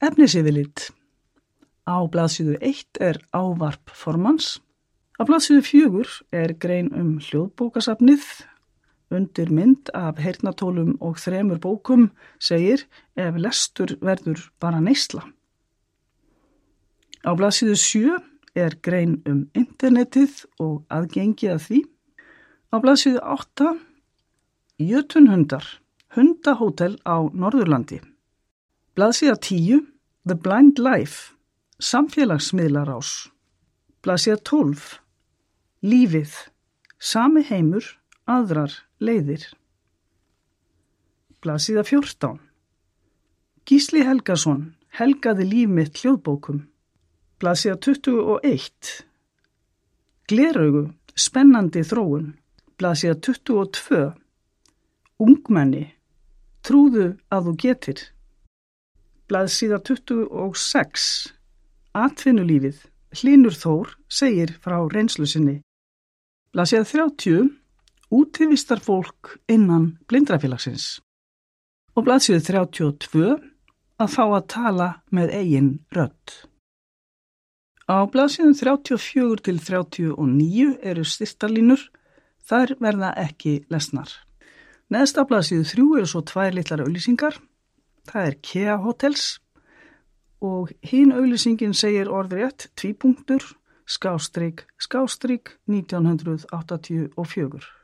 Efnisyfirlit. Á blaðsíðu 1 er ávarp formanns. Á blaðsíðu 4 er grein hljóðbókasafnið. Undir mynd af heyrnartólum og 3 bókum segir ef lestur verður bara neysla. Á blaðsíðu 7 er grein internetið og aðgengi að því. Á blaðsíðu 8 jötunhundar, hundahótel á Norðurlandi. Blaðsíða 10 The Blind Life, samfélagsmiðlarás. Blaðsíða 12 Lífið, sami heimur, aðrar leiðir. Blaðsíða 14 Gísli Helgason helgaði líf mitt hljóðbókum. Blaðsíða 21 Gleraugu, spennandi þróun. Blaðsíða 22 Ungmenni, trúðu að þú getir. Blaðsíða 26 Atvinnulífið, Hlynur Þór segir frá reynslu sinni. Blaðsíða 30 Útivistarfólk innan Blindrafélagsins. Og blaðsíðu 32 að fá að tala með eigin rödd. Á blaðsíðum 34 til 39 eru styrktarlínur, þær verða ekki lesnar. Neðst á blaðsíðu 3 eru svo 2 litlar auglýsingar. Það er Kea Hotels og hin auglýsingin segir orðrétt ___1984.